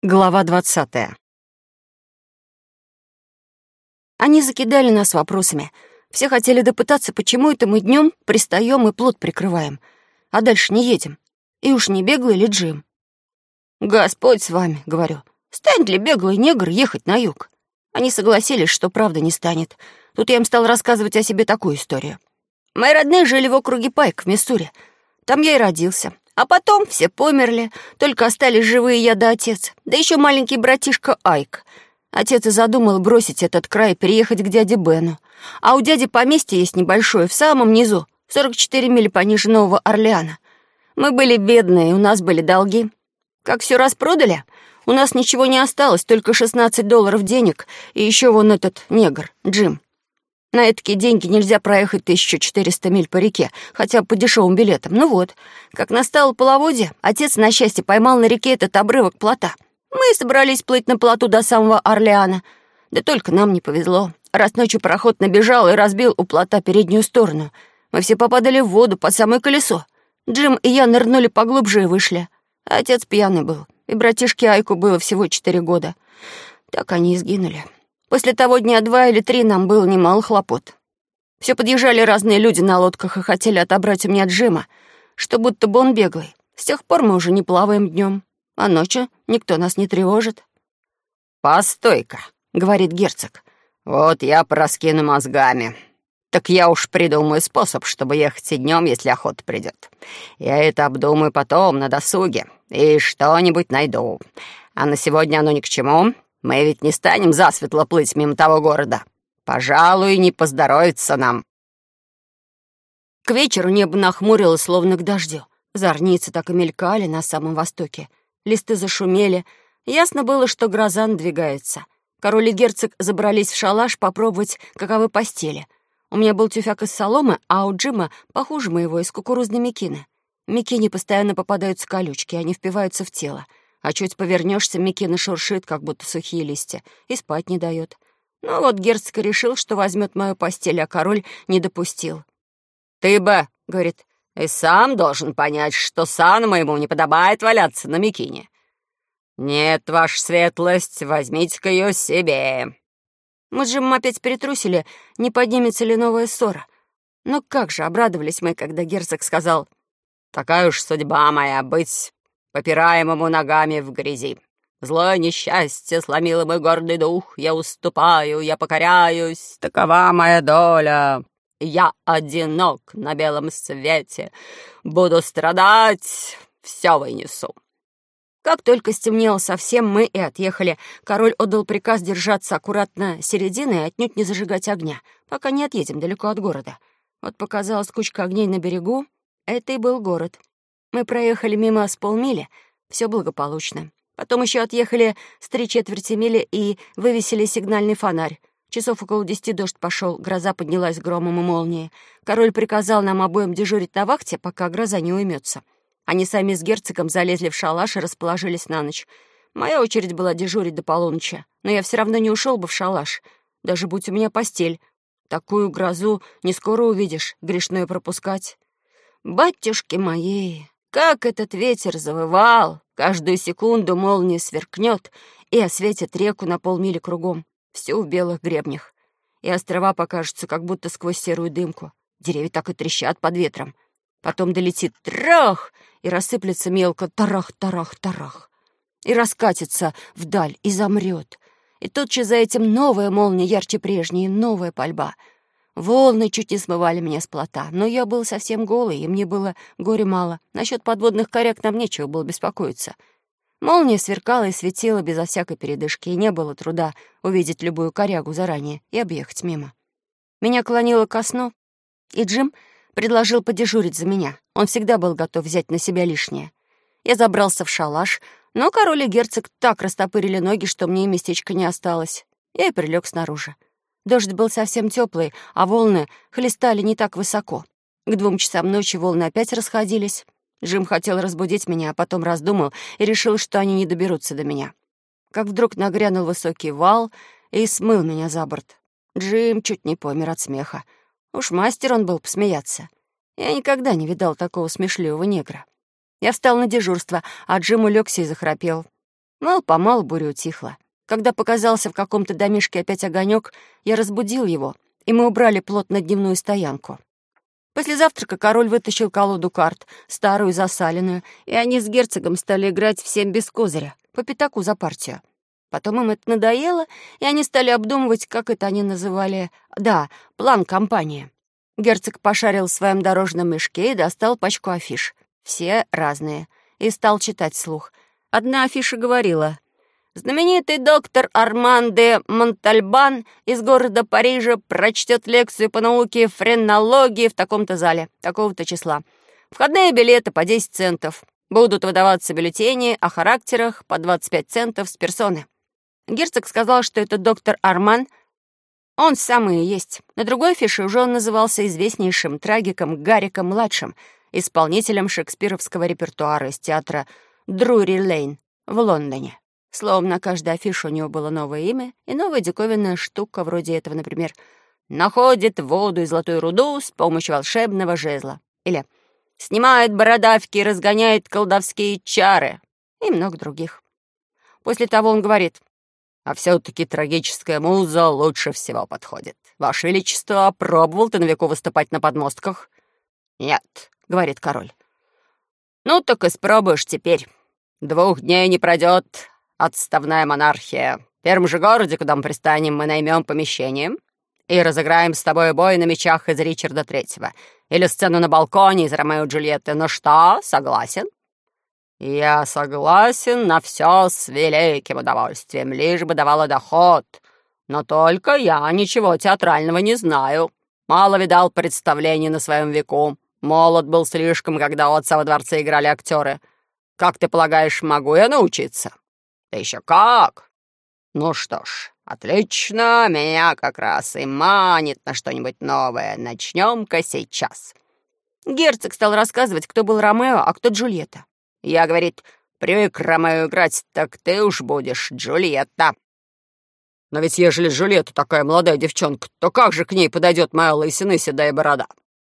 Глава 20. Они закидали нас вопросами. Все хотели допытаться, почему это мы днем пристаем и плот прикрываем, а дальше не едем. И уж не беглый ли Джим? «Господь с вами», — говорю. «Станет ли беглый негр ехать на юг?» Они согласились, что правда не станет. Тут я им стал рассказывать о себе такую историю. Мои родные жили в округе Пайк в Миссури. Там я и родился. А потом все померли, только остались живые я да отец, да еще маленький братишка Айк. Отец и задумал бросить этот край и переехать к дяде Бену. А у дяди поместье есть небольшое, в самом низу, 44 мили пониже Нового Орлеана. Мы были бедные, у нас были долги. Как все распродали, у нас ничего не осталось, только $16 денег, и еще вон этот негр, Джим. На такие деньги нельзя проехать 1400 миль по реке, хотя бы по дешевым билетам. Ну вот, как настало половодье, отец, на счастье, поймал на реке этот обрывок плота. Мы собрались плыть на плоту до самого Орлеана. Да только нам не повезло. Раз ночью пароход набежал и разбил у плота переднюю сторону. Мы все попадали в воду под самое колесо. Джим и я нырнули поглубже и вышли. А отец пьяный был, и братишке Айку было всего 4 года. Так они и сгинули. После того дня 2 или 3 нам было немало хлопот. Все подъезжали разные люди на лодках и хотели отобрать у меня Джима, что будто бы он беглый. С тех пор мы уже не плаваем днем, а ночью никто нас не тревожит. «Постой-ка», — говорит герцог, — «вот я пораскину мозгами. Так я уж придумаю способ, чтобы ехать и днем, если охота придет. Я это обдумаю потом, на досуге, и что-нибудь найду. А на сегодня оно ни к чему». Мы ведь не станем засветло плыть мимо того города. Пожалуй, не поздоровится нам. К вечеру небо нахмурилось, словно к дождю. Зорницы так и мелькали на самом востоке. Листы зашумели. Ясно было, что гроза надвигается. Король и герцог забрались в шалаш попробовать, каковы постели. У меня был тюфяк из соломы, а у Джима, похуже моего, из кукурузной мекины. В мекине постоянно попадаются колючки, они впиваются в тело. А чуть повернешься, мекина шуршит, как будто сухие листья, и спать не дает. Ну вот герцог решил, что возьмет мою постель, а король не допустил. «Ты бы, — говорит, — и сам должен понять, что сану моему не подобает валяться на мекине. Нет, ваша светлость, возьмите-ка ее себе». Мы с Джимом опять перетрусили, не поднимется ли новая ссора. Но как же обрадовались мы, когда герцог сказал: «Такая уж судьба моя быть попираемому ногами в грязи. Злое несчастье сломило мой гордый дух. Я уступаю, я покоряюсь. Такова моя доля. Я одинок на белом свете. Буду страдать, все вынесу». Как только стемнело совсем, мы и отъехали. Король отдал приказ держаться аккуратно середины и отнюдь не зажигать огня, пока не отъедем далеко от города. Вот показалась кучка огней на берегу. Это и был город. Мы проехали мимо с полмили, все благополучно. Потом еще отъехали с 3/4 мили и вывесили сигнальный фонарь. Часов около 10 дождь пошел, гроза поднялась громом и молнией. Король приказал нам обоим дежурить на вахте, пока гроза не уймется. Они сами с герцогом залезли в шалаш и расположились на ночь. Моя очередь была дежурить до полуночи, но я все равно не ушел бы в шалаш, даже будь у меня постель. Такую грозу не скоро увидишь, грешно и пропускать. Батюшки мои! Как этот ветер завывал! Каждую секунду молния сверкнет и осветит реку на полмили кругом, всю в белых гребнях. И острова покажутся, как будто сквозь серую дымку. Деревья так и трещат под ветром. Потом долетит трах и рассыплется мелко тарах-тарах-тарах. И раскатится вдаль и замрет. И тотчас за этим новая молния ярче прежней, и новая пальба. Волны чуть не смывали меня с плота, но я был совсем голый, и мне было горя мало. Насчет подводных коряк нам нечего было беспокоиться. Молния сверкала и светила безо всякой передышки, и не было труда увидеть любую корягу заранее и объехать мимо. Меня клонило ко сну, и Джим предложил подежурить за меня. Он всегда был готов взять на себя лишнее. Я забрался в шалаш, но король и герцог так растопырили ноги, что мне и местечка не осталось. Я и прилег снаружи. Дождь был совсем теплый, а волны хлестали не так высоко. К 2 часам ночи волны опять расходились. Джим хотел разбудить меня, а потом раздумал и решил, что они не доберутся до меня. Как вдруг нагрянул высокий вал и смыл меня за борт. Джим чуть не помер от смеха. Уж мастер он был посмеяться. Я никогда не видал такого смешливого негра. Я встал на дежурство, а Джим улегся и захрапел. Мало-помалу буря утихла. Когда показался в каком-то домишке опять огонек, я разбудил его, и мы убрали плот на дневную стоянку. После завтрака король вытащил колоду карт, старую, засаленную, и они с герцогом стали играть всем без козыря, по пятаку за партию. Потом им это надоело, и они стали обдумывать, как это они называли... Да, план кампании. Герцог пошарил в своем дорожном мешке и достал пачку афиш. Все разные. И стал читать вслух. Одна афиша говорила: «Знаменитый доктор Арман де Монтальбан из города Парижа прочтет лекцию по науке френологии в таком-то зале, такого-то числа. Входные билеты по 10 центов. Будут выдаваться бюллетени о характерах по 25 центов с персоны». Герцог сказал, что это доктор Арман. Он самый и есть. На другой афише уже он назывался известнейшим трагиком Гарриком-младшим, исполнителем шекспировского репертуара из театра Друри-Лейн в Лондоне. Словом, на каждой афише у него было новое имя и новая диковинная штука, вроде этого, например, «Находит воду и золотую руду с помощью волшебного жезла». Или «Снимает бородавки и разгоняет колдовские чары». И много других. После того он говорит: «А все-таки трагическая муза лучше всего подходит. Ваше Величество, пробовал ты на веку выступать на подмостках?» «Нет», — говорит король. «Ну так испробуешь теперь. 2 дней не пройдет. Отставная монархия. В первом же городе, куда мы пристанем, мы наймем помещение и разыграем с тобой бой на мечах из Ричарда Третьего или сцену на балконе из Ромео и Джульетты. Ну что, согласен?» «Я согласен на все с великим удовольствием, лишь бы давало доход. Но только я ничего театрального не знаю. Мало видал представлений на своем веку. Молод был слишком, когда у отца во дворце играли актеры. Как ты полагаешь, могу я научиться?» «Да еще как!» «Ну что ж, отлично, меня как раз и манит на что-нибудь новое. Начнем-ка сейчас». Герцог стал рассказывать, кто был Ромео, а кто Джульетта. Я, говорит, привык Ромео играть, так ты уж будешь Джульетта. «Но ведь ежели Джульетта такая молодая девчонка, то как же к ней подойдет моя лысина и седая борода?»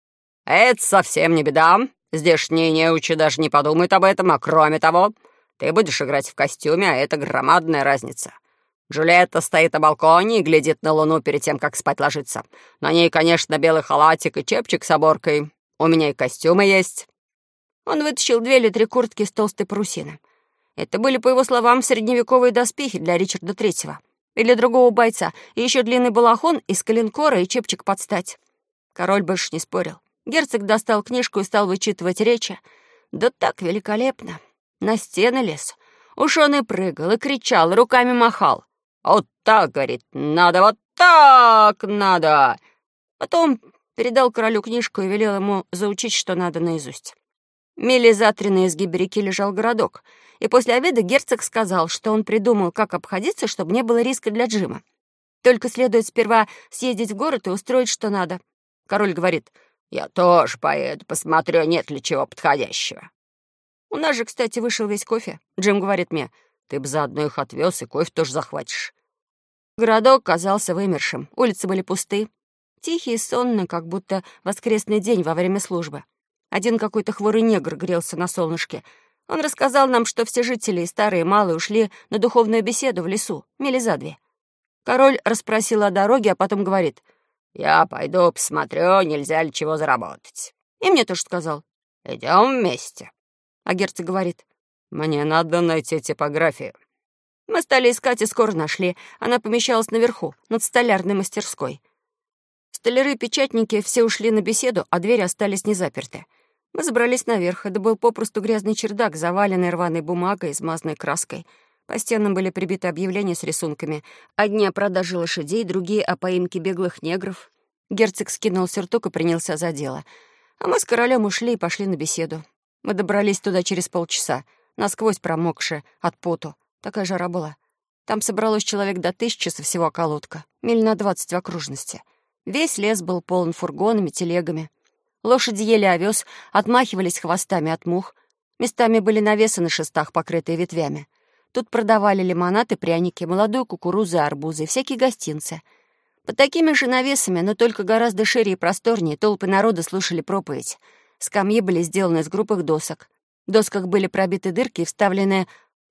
«Это совсем не беда. Здешние неучи даже не подумают об этом, а кроме того, ты будешь играть в костюме, а это громадная разница. Джульетта стоит на балконе и глядит на луну перед тем, как спать ложится. На ней, конечно, белый халатик и чепчик с оборкой. У меня и костюмы есть». Он вытащил 2 или 3 куртки из толстой парусины. Это были, по его словам, средневековые доспехи для Ричарда Третьего или другого бойца, и еще длинный балахон из коленкора и чепчик под стать. Король больше не спорил. Герцог достал книжку и стал вычитывать речи. Да так великолепно. На стены лез. Уж он и прыгал, и кричал, и руками махал. «Вот так, — говорит, — надо, вот так надо!» Потом передал королю книжку и велел ему заучить, что надо наизусть. Мили за 3 на изгибе реки лежал городок, и после обеда герцог сказал, что он придумал, как обходиться, чтобы не было риска для Джима. Только следует сперва съездить в город и устроить, что надо. Король говорит: «Я тоже поеду, посмотрю, нет ли чего подходящего». У нас же, кстати, вышел весь кофе. Джим говорит мне: «Ты бы заодно их отвез, и кофе тоже захватишь». Городок казался вымершим, улицы были пусты, тихие и сонно, как будто воскресный день во время службы. Один какой-то хворый негр грелся на солнышке. Он рассказал нам, что все жители, и старые, и малые, ушли на духовную беседу в лесу, мили за 2. Король расспросил о дороге, а потом говорит: «Я пойду посмотрю, нельзя ли чего заработать». И мне тоже сказал: «Идем вместе». А герцог говорит: «Мне надо найти типографию». Мы стали искать и скоро нашли. Она помещалась наверху, над столярной мастерской. Столяры и печатники все ушли на беседу, а двери остались незаперты. Мы забрались наверх. Это был попросту грязный чердак, заваленный рваной бумагой, измазанной краской. По стенам были прибиты объявления с рисунками. Одни о продаже лошадей, другие о поимке беглых негров. Герцог скинул сюртук и принялся за дело. А мы с королем ушли и пошли на беседу. Мы добрались туда через полчаса, насквозь промокшие от поту. Такая жара была. Там собралось человек до 1000 со всего околотка, миль на 20 в окружности. Весь лес был полон фургонами, телегами. Лошади ели овес, отмахивались хвостами от мух. Местами были навесы на шестах, покрытые ветвями. Тут продавали лимонад и пряники, молодую кукурузу и арбузы, и всякие гостинцы. Под такими же навесами, но только гораздо шире и просторнее, толпы народа слушали проповедь. Скамьи были сделаны из грубых досок. В досках были пробиты дырки и вставлены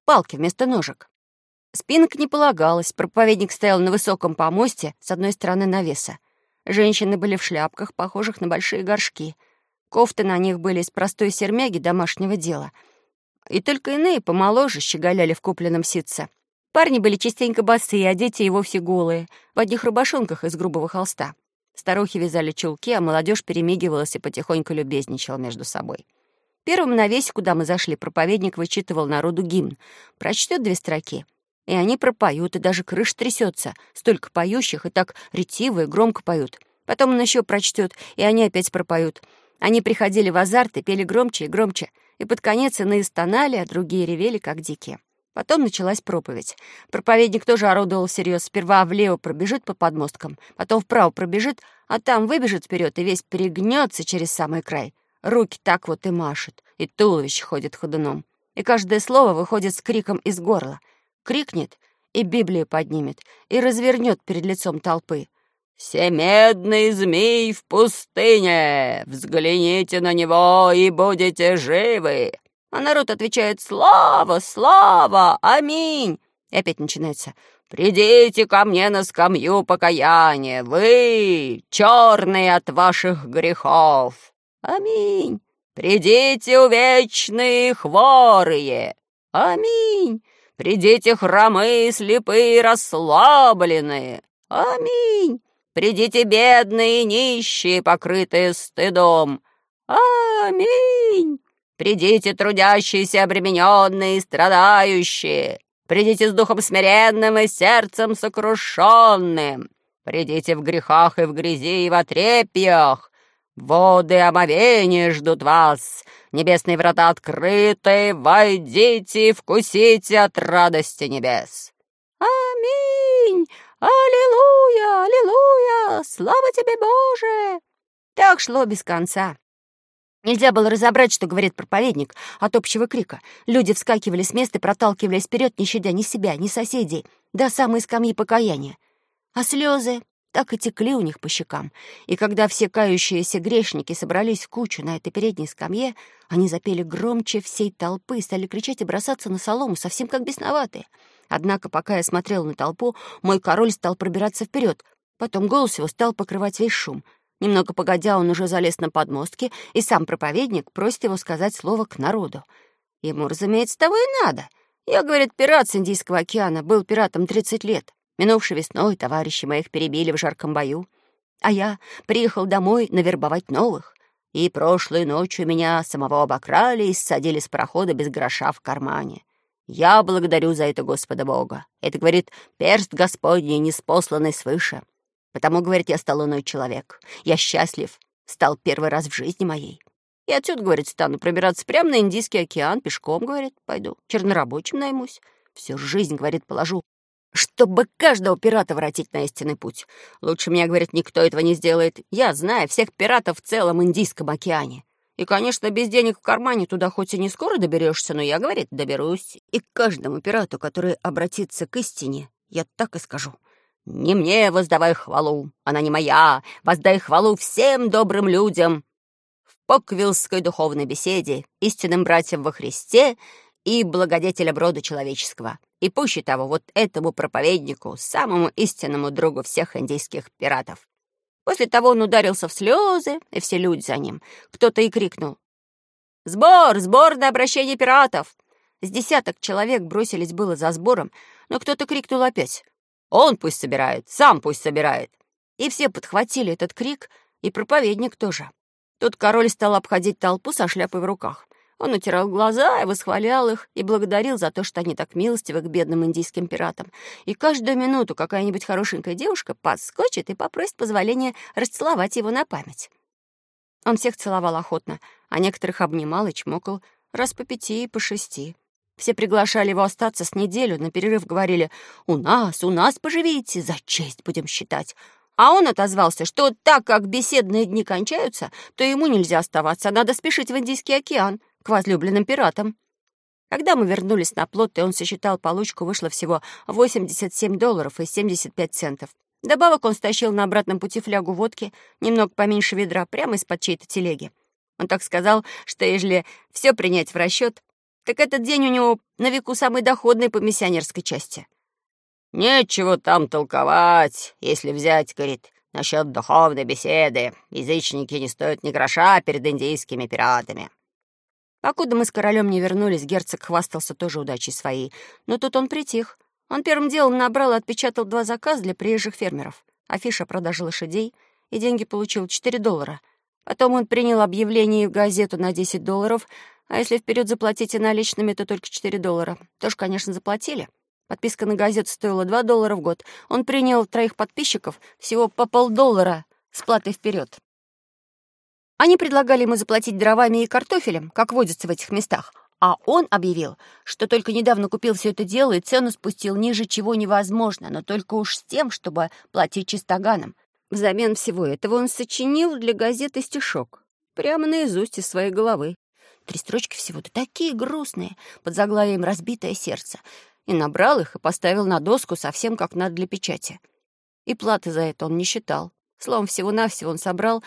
палки вместо ножек. Спинок не полагалось, проповедник стоял на высоком помосте с одной стороны навеса. Женщины были в шляпках, похожих на большие горшки. Кофты на них были из простой сермяги домашнего дела. И только иные помоложе щеголяли в купленном ситце. Парни были частенько босые, а дети и вовсе голые, в одних рубашонках из грубого холста. Старухи вязали чулки, а молодежь перемигивалась и потихоньку любезничала между собой. Первым навесе, куда мы зашли, проповедник вычитывал народу гимн. Прочтет 2 строки, и они пропоют, и даже крыша трясется. Столько поющих, и так ретиво и громко поют. Потом он еще прочтет, и они опять пропоют. Они приходили в азарт и пели громче и громче, и под конец иные стонали, а другие ревели, как дикие. Потом началась проповедь. Проповедник тоже орудовал всерьез. Сперва влево пробежит по подмосткам, потом вправо пробежит, а там выбежит вперед и весь перегнется через самый край. Руки так вот и машет, и туловище ходит ходуном. И каждое слово выходит с криком из горла. Крикнет, и Библию поднимет, и развернет перед лицом толпы. «Семедный змей в пустыне! Взгляните на него, и будете живы!» А народ отвечает: «Слава, слава, аминь!» И опять начинается: «Придите ко мне на скамью покаяния, вы, черные от ваших грехов! Аминь! Придите, увечные хворые! Аминь! Придите, хромые, слепые, расслабленные! Аминь! Придите, бедные, нищие, покрытые стыдом! Аминь! Придите, трудящиеся, обремененные и страдающие! Придите с духом смиренным и сердцем сокрушенным! Придите в грехах и в грязи и в отрепьях! Воды омовения ждут вас! Небесные врата открыты! Войдите и вкусите от радости небес!» «Аминь! Аллилуйя! Аллилуйя! Слава тебе, Боже!» Так шло без конца. Нельзя было разобрать, что говорит проповедник от общего крика. Люди вскакивали с места и проталкивались вперед, не щадя ни себя, ни соседей, до самой скамьи покаяния. А слезы так и текли у них по щекам. И когда все кающиеся грешники собрались в кучу на этой передней скамье, они запели громче всей толпы, стали кричать и бросаться на солому, совсем как бесноватые. Однако, пока я смотрела на толпу, мой король стал пробираться вперед. Потом голос его стал покрывать весь шум. Немного погодя, он уже залез на подмостки, и сам проповедник просит его сказать слово к народу. Ему, разумеется, того и надо. Я, говорит, пират с Индийского океана, был пиратом 30 лет. Минувшей весной товарищи моих перебили в жарком бою, а я приехал домой навербовать новых. И прошлой ночью меня самого обокрали и ссадили с парохода без гроша в кармане. Я благодарю за это Господа Бога. Это, говорит, перст Господний, ниспосланный свыше. Потому, говорит, я стал иной человек. Я счастлив. Стал первый раз в жизни моей. И отсюда, говорит, стану пробираться прямо на Индийский океан. Пешком, говорит, пойду. Чернорабочим наймусь. Всю жизнь, говорит, положу, чтобы каждого пирата воротить на истинный путь. Лучше меня, говорит, никто этого не сделает. Я знаю всех пиратов в целом Индийском океане. И, конечно, без денег в кармане туда хоть и не скоро доберешься, но я, говорит, доберусь. И каждому пирату, который обратится к истине, я так и скажу: не мне воздавай хвалу, она не моя, воздай хвалу всем добрым людям в Поквиллской духовной беседе, истинным братьям во Христе и благодетелям рода человеческого. И пуще того, вот этому проповеднику, самому истинному другу всех индийских пиратов. После того он ударился в слезы, и все люди за ним. Кто-то и крикнул: «Сбор! Сбор на обращение пиратов!» С десяток человек бросились было за сбором, но кто-то крикнул опять: «Он пусть собирает, сам пусть собирает!» И все подхватили этот крик, и проповедник тоже. Тут король стал обходить толпу со шляпой в руках. Он утирал глаза и восхвалял их, и благодарил за то, что они так милостивы к бедным индийским пиратам. И каждую минуту какая-нибудь хорошенькая девушка подскочит и попросит позволения расцеловать его на память. Он всех целовал охотно, а некоторых обнимал и чмокал раз по 5 и по 6. Все приглашали его остаться с неделю, на перерыв говорили: у нас поживите, за честь будем считать». А он отозвался, что так как беседные дни кончаются, то ему нельзя оставаться, а надо спешить в Индийский океан к возлюбленным пиратам. Когда мы вернулись на плот, и он сосчитал получку, вышло всего $87 и 75 центов. Добавок он стащил на обратном пути флягу водки, немного поменьше ведра, прямо из-под чьей-то телеги. Он так сказал, что ежели все принять в расчет, Так этот день у него на веку самый доходный по миссионерской части. Нечего там толковать, если взять, говорит, насчет духовной беседы. Язычники не стоят ни гроша перед индийскими пиратами. Покуда мы с королем не вернулись, герцог хвастался тоже удачей своей. Но тут он притих. Он первым делом набрал и отпечатал 2 заказа для приезжих фермеров. Афиша о продаже лошадей, и деньги получил $4. Потом он принял объявление в газету на $10, а если вперед заплатите наличными, то только $4. Тоже, конечно, заплатили. Подписка на газету стоила $2 в год. Он принял 3 подписчиков всего по $0,50 с платой вперед. Они предлагали ему заплатить дровами и картофелем, как водится в этих местах, а он объявил, что только недавно купил все это дело и цену спустил ниже, чего невозможно, но только уж с тем, чтобы платить чистоганом. Взамен всего этого он сочинил для газеты стишок, прямо наизусть из своей головы. 3 строчки всего, да такие грустные, под заглавием «Разбитое сердце». И набрал их и поставил на доску совсем как надо для печати. И платы за это он не считал. Словом, всего-навсего он собрал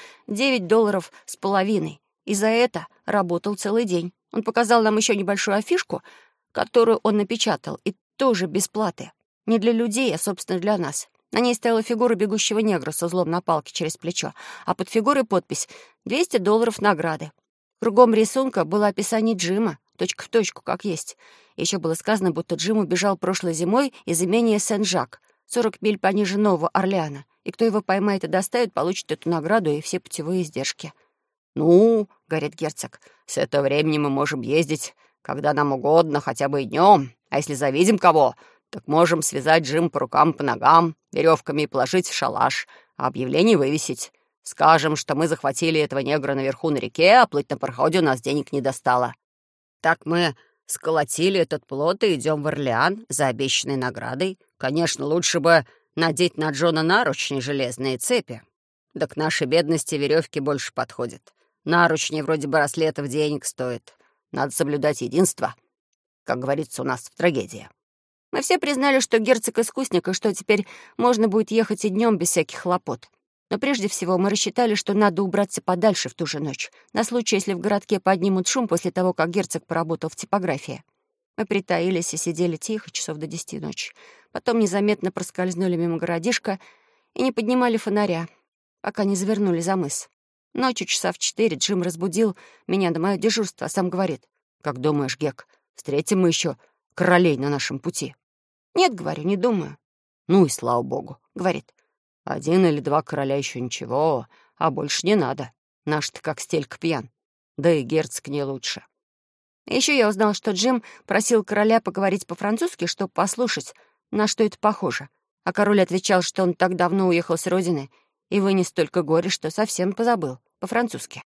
$9.50, и за это работал целый день. Он показал нам еще небольшую афишку, которую он напечатал, и тоже без платы. Не для людей, а, собственно, для нас. На ней стояла фигура бегущего негра с узлом на палке через плечо, а под фигурой подпись $200 награды. Кругом рисунка было описание Джима, точка в точку, как есть. Еще было сказано, будто Джим убежал прошлой зимой из имения Сен-Жак, 40 миль пониже Нового Орлеана, и кто его поймает и доставит, получит эту награду и все путевые издержки. «Ну, — говорит герцог, — с этого времени мы можем ездить, когда нам угодно, хотя бы и днем. А если завидим кого, так можем связать Джим по рукам, по ногам, веревками и положить в шалаш, а объявление вывесить. Скажем, что мы захватили этого негра наверху на реке, а плыть на пароходе у нас денег не достало. Так мы сколотили этот плот и идем в Орлеан за обещанной наградой. Конечно, лучше бы надеть на Джона наручни железные цепи. Да к нашей бедности веревки больше подходят. Наручни вроде браслетов денег стоят. Надо соблюдать единство, как говорится у нас в трагедии». Мы все признали, что герцог искусник, и что теперь можно будет ехать и днем без всяких хлопот. Но прежде всего мы рассчитали, что надо убраться подальше в ту же ночь, на случай, если в городке поднимут шум после того, как герцог поработал в типографии. Мы притаились и сидели тихо часов до 10 ночи. Потом незаметно проскользнули мимо городишка и не поднимали фонаря, пока не завернули за мыс. Ночью часа в 4 Джим разбудил меня на мое дежурство, а сам говорит: «Как думаешь, Гек, встретим мы еще королей на нашем пути?» «Нет, — говорю, — не думаю». «Ну и слава богу», — говорит. 1 или 2 короля еще ничего, а больше не надо. Наш-то как стелька пьян. Да и герцог не лучше». Еще я узнал, что Джим просил короля поговорить по-французски, чтобы послушать, на что это похоже. А король отвечал, что он так давно уехал с родины и вынес столько горя, что совсем позабыл по-французски.